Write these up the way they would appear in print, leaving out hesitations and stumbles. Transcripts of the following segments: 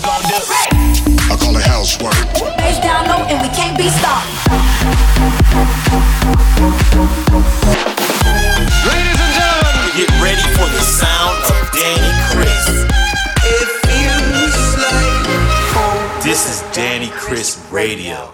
gon' do? I call it housework. Face down low and we can't be stopped. Ladies and gentlemen, get ready for the sound of Danny Chris. It feels like home. This is Danny Chris Radio.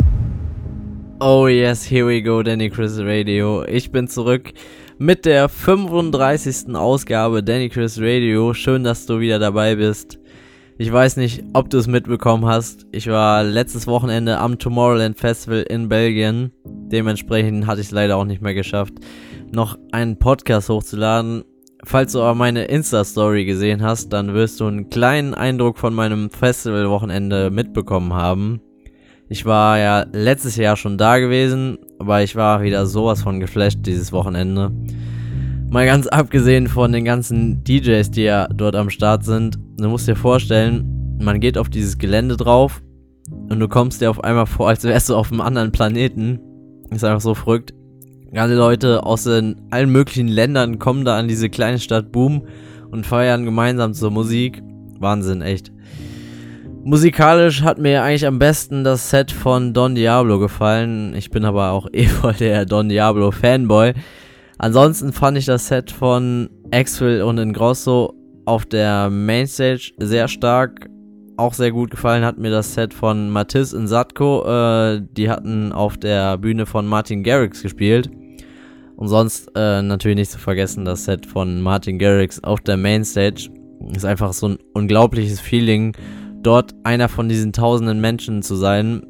Oh yes, here we go, Danny Chris Radio. Ich bin zurück mit der 35. Ausgabe Danny Chris Radio. Schön, dass du wieder dabei bist. Ich weiß nicht, ob du es mitbekommen hast. Ich war letztes Wochenende am Tomorrowland Festival in Belgien. Dementsprechend hatte ich es leider auch nicht mehr geschafft, noch einen Podcast hochzuladen. Falls du aber meine Insta-Story gesehen hast, dann wirst du einen kleinen Eindruck von meinem Festival-Wochenende mitbekommen haben. Ich war ja letztes Jahr schon da gewesen, aber ich war wieder sowas von geflasht dieses Wochenende. Mal ganz abgesehen von den ganzen DJs, die ja dort am Start sind. Du musst dir vorstellen, man geht auf dieses Gelände drauf und du kommst dir auf einmal vor, als wärst du auf einem anderen Planeten. Ist einfach so verrückt. Ganze Leute aus allen möglichen Ländern kommen da an diese kleine Stadt Boom und feiern gemeinsam zur Musik. Wahnsinn, echt. Musikalisch hat mir eigentlich am besten das Set von Don Diablo gefallen. Ich bin aber auch voll der Don Diablo Fanboy. Ansonsten fand ich das Set von Axwell und Ingrosso auf der Mainstage sehr stark. Auch sehr gut gefallen hat mir das Set von Matisse und Satko. Die hatten auf der Bühne von Martin Garrix gespielt. Und sonst natürlich nicht zu vergessen das Set von Martin Garrix auf der Mainstage. Ist einfach so ein unglaubliches Feeling, dort einer von diesen tausenden Menschen zu sein.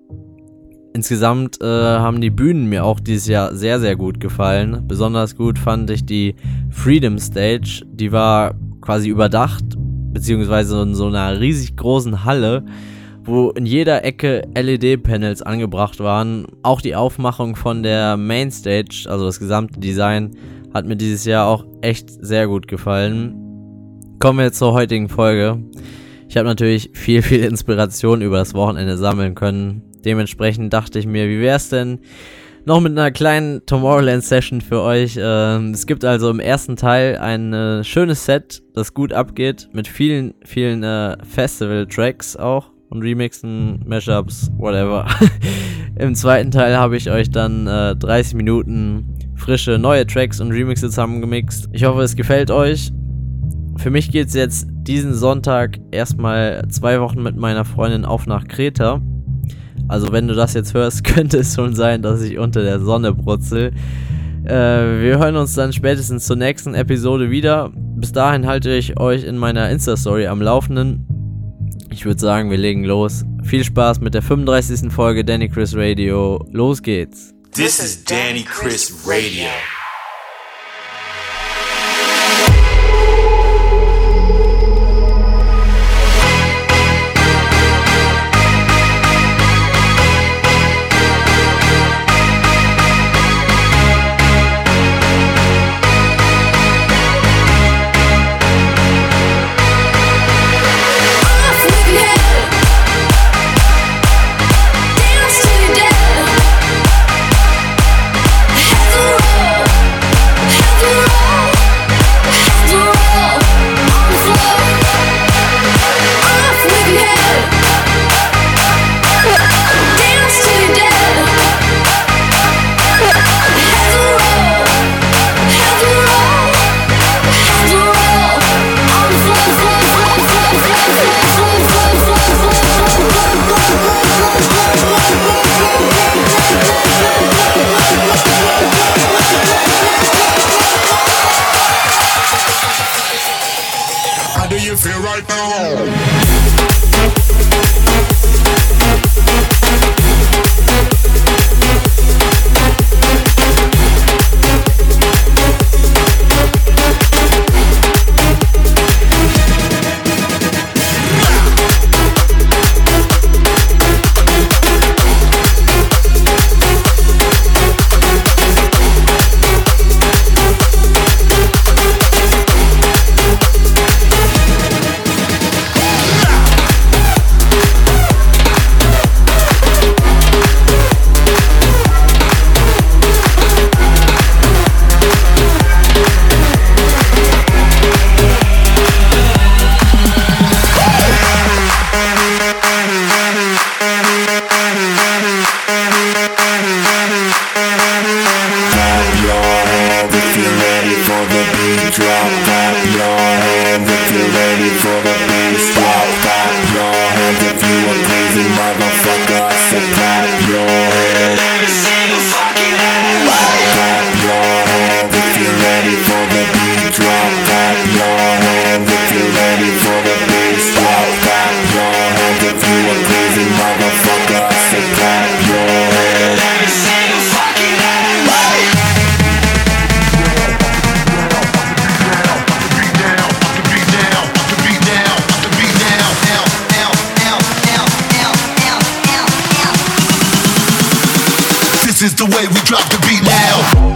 Insgesamt haben die Bühnen mir auch dieses Jahr sehr, sehr gut gefallen. Besonders gut fand ich die Freedom Stage. Die war quasi überdacht, beziehungsweise in so einer riesig großen Halle, wo in jeder Ecke LED-Panels angebracht waren. Auch die Aufmachung von der Mainstage, also das gesamte Design, hat mir dieses Jahr auch echt sehr gut gefallen. Kommen wir zur heutigen Folge. Ich habe natürlich viel Inspiration über das Wochenende sammeln können. Dementsprechend dachte ich mir, wie wäre es denn noch mit einer kleinen Tomorrowland-Session für euch? Es gibt also im ersten Teil ein schönes Set, das gut abgeht, mit vielen Festival-Tracks auch und Remixen, Mashups, whatever. Im zweiten Teil habe ich euch dann 30 Minuten frische neue Tracks und Remixe zusammengemixt. Ich hoffe, es gefällt euch. Für mich geht's jetzt diesen Sonntag erstmal 2 Wochen mit meiner Freundin auf nach Kreta. Also wenn du das jetzt hörst, könnte es schon sein, dass ich unter der Sonne brutzel. Wir hören uns dann spätestens zur nächsten Episode wieder. Bis dahin halte ich euch in meiner Insta-Story am Laufenden. Ich würde sagen, wir legen los. Viel Spaß mit der 35. Folge Danny Chris Radio. Los geht's. This is Danny Chris Radio. is the way we drop the beat now.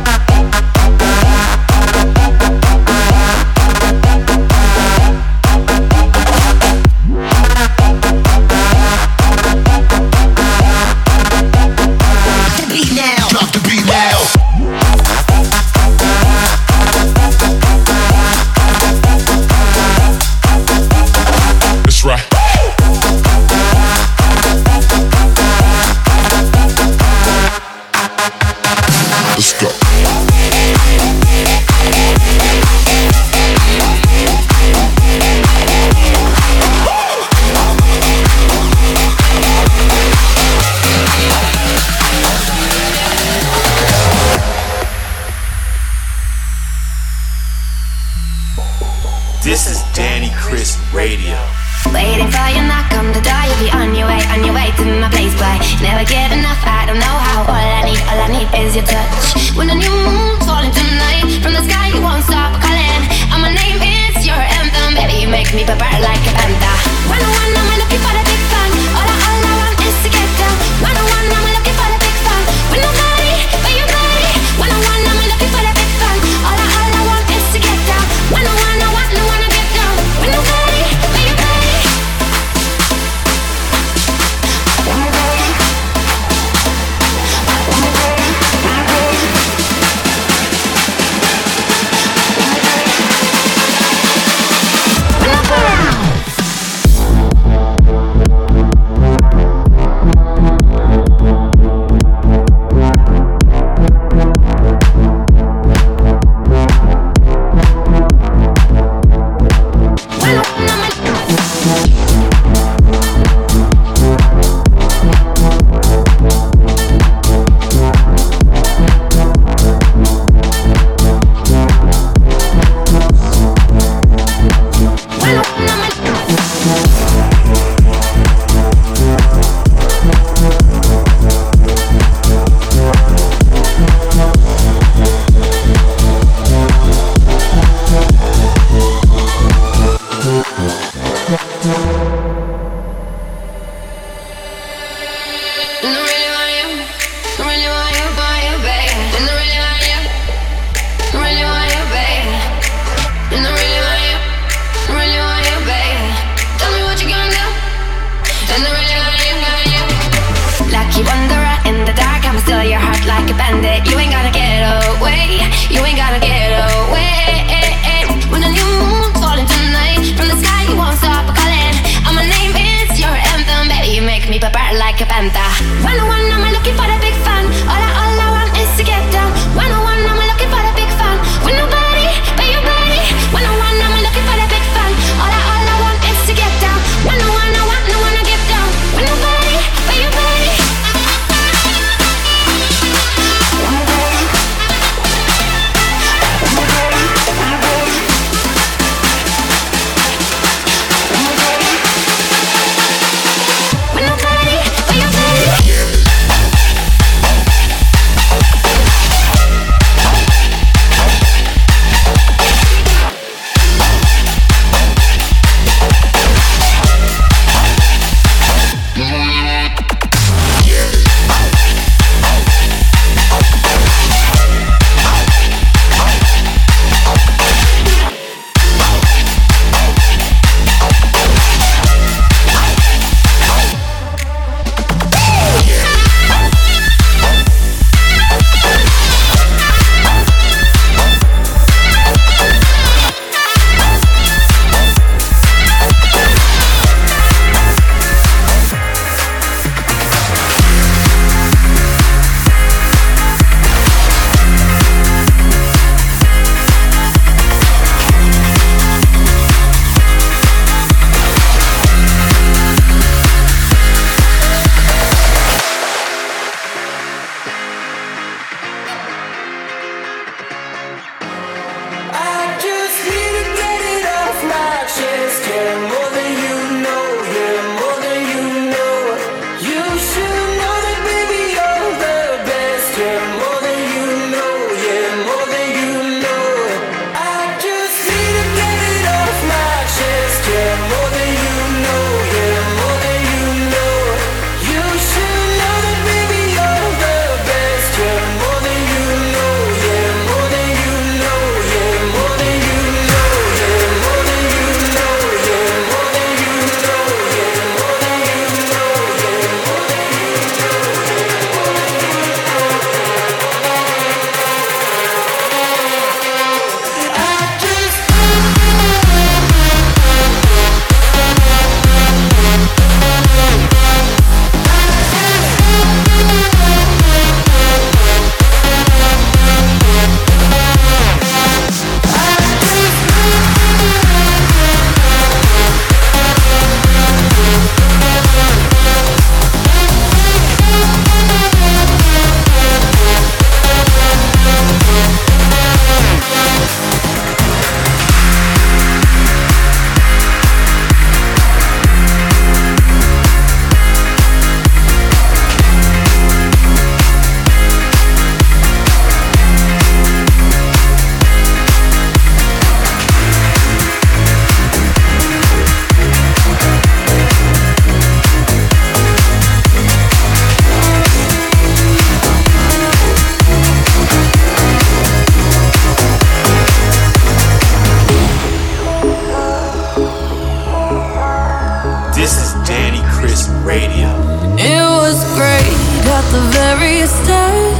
This is Danny Chris Radio. Waiting for your knock on the door, you'll be on your way to my place, boy. Never get enough, I don't know how. All I need is your touch. When a new moon's falling tonight, from the sky you won't stop calling. And my name is your anthem, baby, you make me prepare like a panda. When I'm looking for the big fun, all I want is to get down. When I'm looking for the big fun, with nobody but you, buddy. When I'm looking for the big fun, all I want is to get down. When I wanna get down, with nobody but you, buddy. When a new moon's falling tonight, from the sky you won't stop calling. This is Danny Chris Radio. It was great at the very start.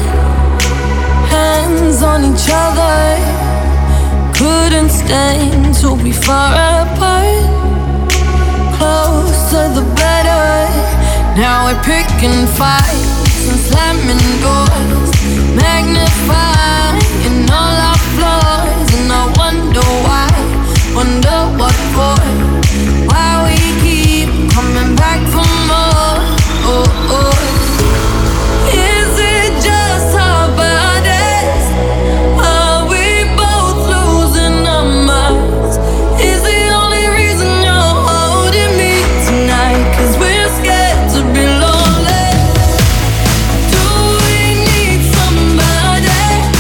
Hands on each other. Couldn't stand to be far apart. Closer the better. Now we're picking fights and slamming doors. Magnifying all our flaws. And I wonder why, wonder what for. Why we keep coming back for more. Oh, oh. Is it just our bodies? Are we both losing our minds? Is the only reason you're holding me tonight? 'Cause we're scared to be lonely. Do we need somebody?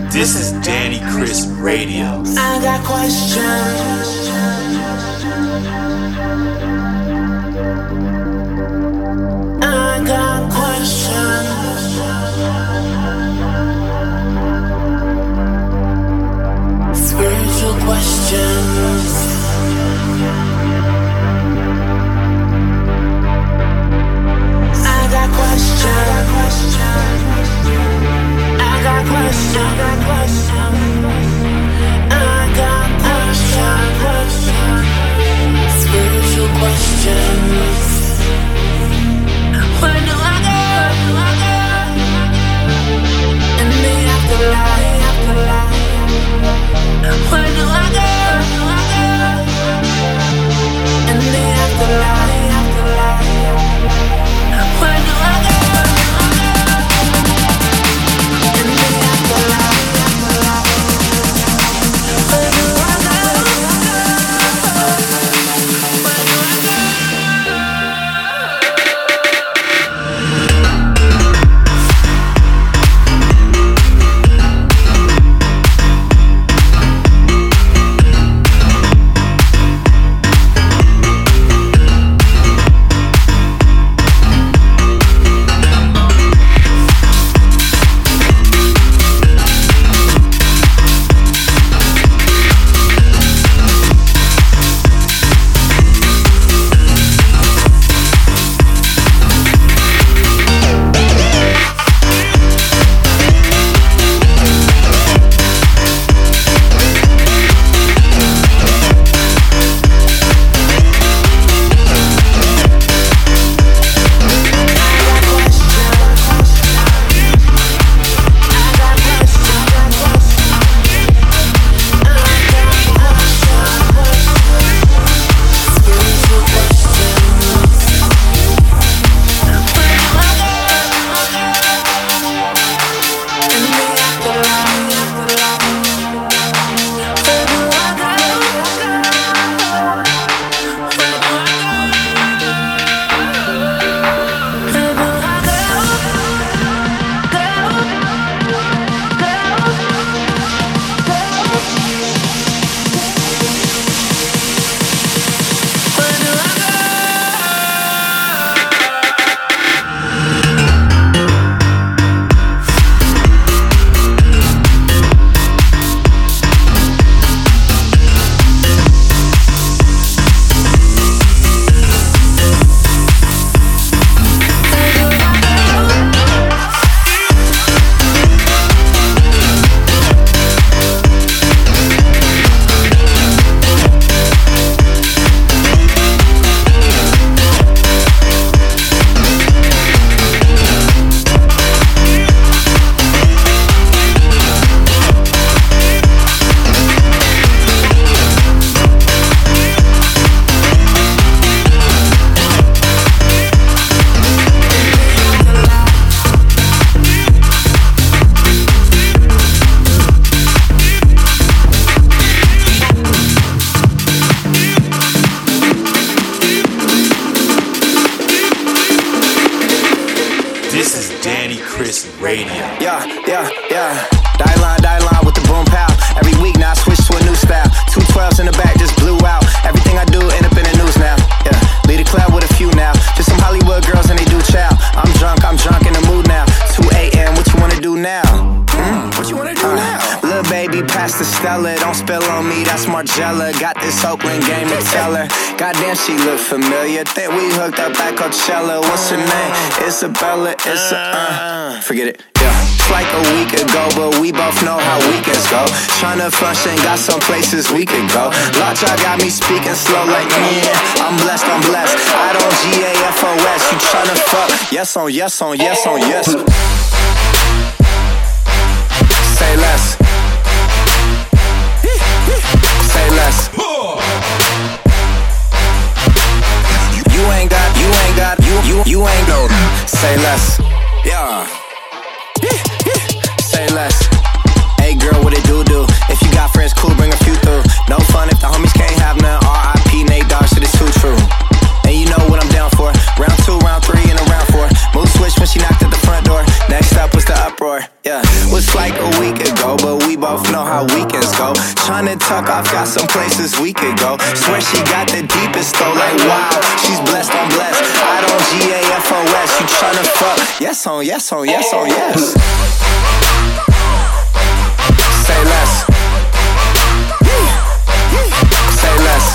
This is Danny Chris Radio. I got questions. I got questions. Spiritual questions. I got questions. I got questions. I got questions. Spiritual questions. Where do I go? In the afterlife. Where do I go? In the afterlife. Where do I go? In the afterlife. Where do I go? Where do I go? This is Danny Chris Radio. Yeah. Die line with the boom pow. Every week now I switch to a new style. 212s in the back just blew out. Everything I do end up in the news now. Yeah, lead a club with a few now. Just some Hollywood girls and they do chow. I'm drunk in the mood now. 2 a.m. What you wanna do now? What you wanna do now? Lil' baby, pass the Stella. Don't spill on me, that's Margella. Got this Oakland game to tell her. Goddamn, she look familiar. Think we hooked up at Coachella. What's her name? Isabella. Forget it. Yeah, it's like a week ago, but we both know how weekends go. Tryna function, got some places we could go. Lot y'all got me speaking slow like yeah. I'm blessed. I don't GAFOS. You tryna fuck? Yes on yes. Say less. Say less. You ain't go. Say less. Yeah. Say less. Hey girl, what it do? If you got friends, cool, bring a few through. No fun if the homies can't have none. R.I.P. Nate Dogg, shit is too true. And you know what I'm down for. Round 2, round 3, and a round 4. Mood switch when she knocked at the front door. Next up was the uproar. Yeah, was like a week ago, but we fuck. Yes on yes on yes on yes. Say less. Say less.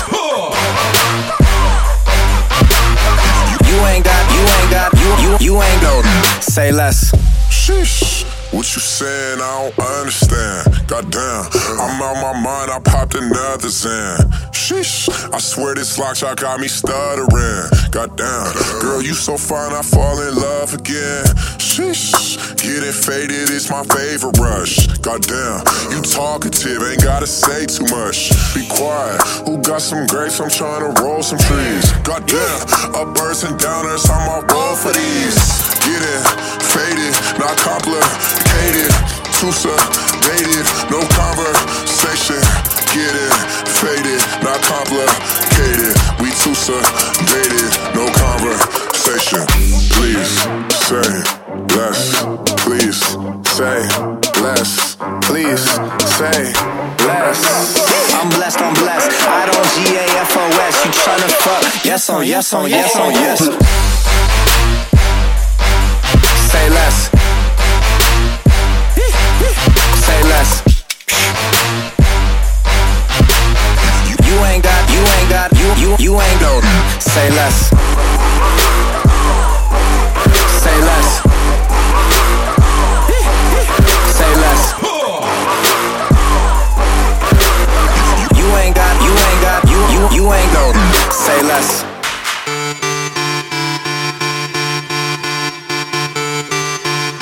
You ain't go. Say less. Sheesh. What you saying? I don't understand. Goddamn, I'm out my mind. I popped another Zan. Sheesh. I swear this lock shot got me stuttering. Goddamn, girl, you so fine. I fall in love again. Sheesh. Getting faded is my favorite rush. Goddamn, you talkative, ain't gotta say too much. Be quiet. Who got some grapes? I'm trying to roll some trees. Goddamn, uppers and downers. I'm on roll for these. Getting faded, not complicated. Too sedated, no conversation. Getting faded, not complicated. We too sedated, no conversation. Please say less. Please say less. Please say less. I'm blessed, I'm blessed. I don't GAFOS. You tryna fuck? Yes on yes on yes on yes. Say less. Say less. You ain't go. Say less. Say less. Say less. You ain't go. Say less.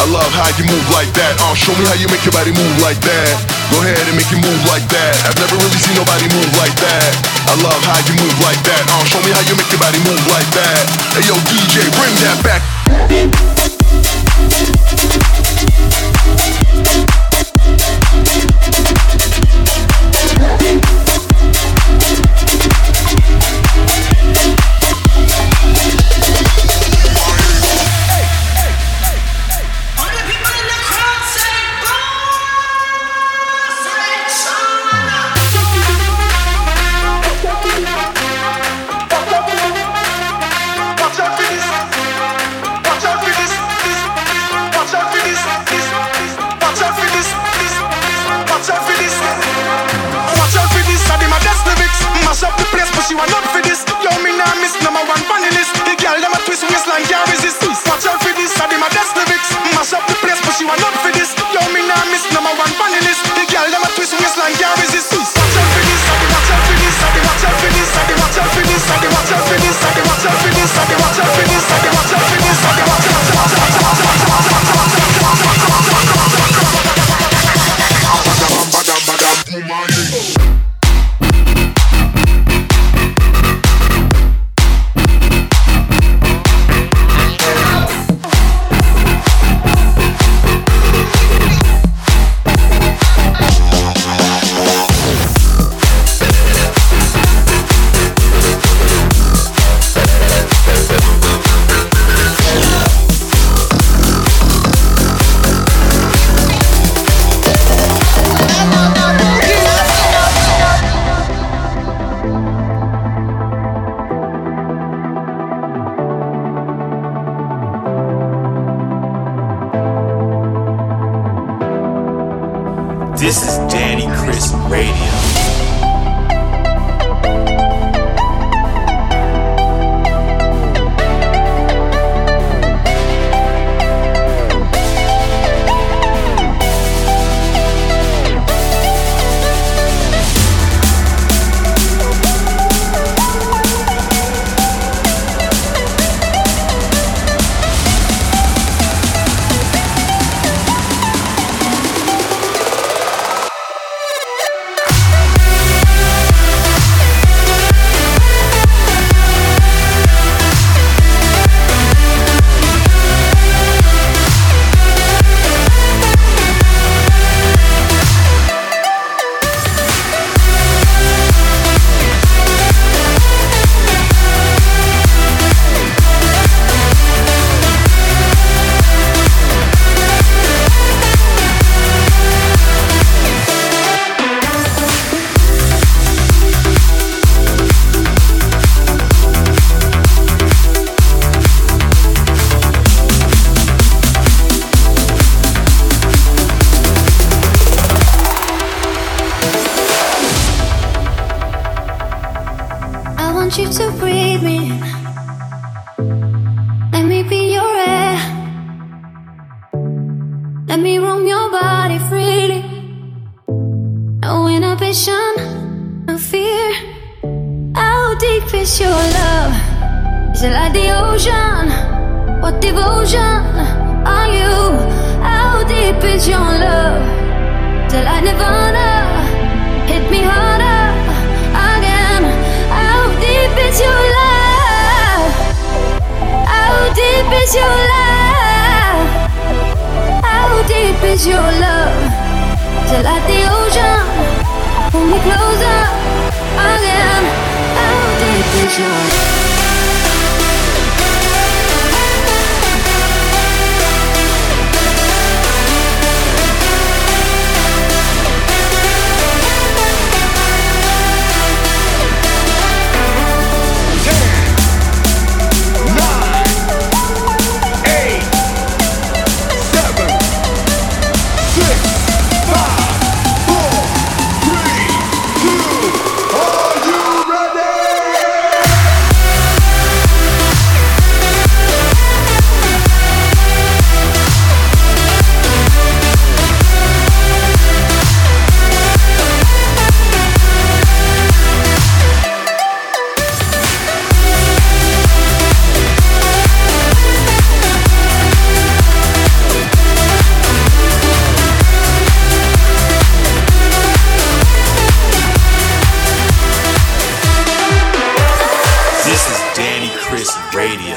I love how you move like that. Show me how you make your body move like that. Go ahead and make it move like that. I've never really seen nobody move like that. I love how you move like that. Show me how you make your body move like that. Hey yo, DJ, bring that back. You are not for this. Yo, me nah miss number one funny list. The girl them a twist waistline can't resist. Watch out for this, I dem a that's the mix. Mash up the place, but you are not for this. Yo, me nah miss number one funny list. The girl them a twist waistline can't resist. Watch out for this, I dem watch out for this, I dem watch out for this, I dem watch out for this, I dem watch out for this, I dem watch out for this, I dem watch out for this, I dem watch out for this, I dem watch out. This is Danny Chris Radio. You to breathe me in. Let me be your air. Let me roam your body freely. No inhibition, no fear. How deep is your love? Is it like the ocean? What devotion are you? How deep is your love? Is it like Nirvana? Hit me harder again. How deep is your love? How deep is your love? How deep is your love? Is it like the ocean? Pull me closer again. How deep is your love? Are you ready? Chris Radio.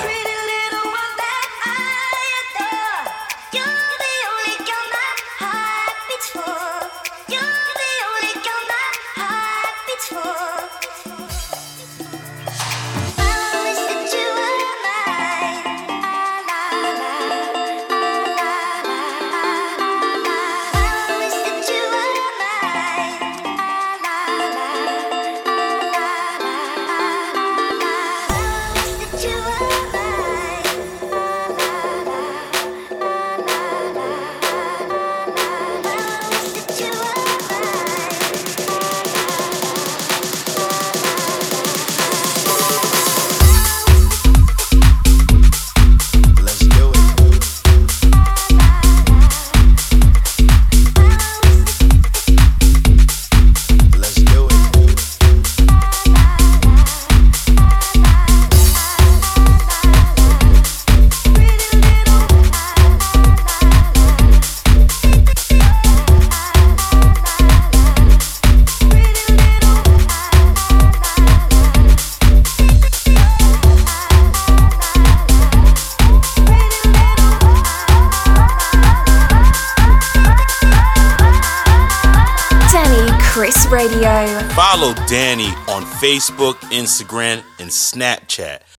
Radio. Follow Danny on Facebook, Instagram, and Snapchat.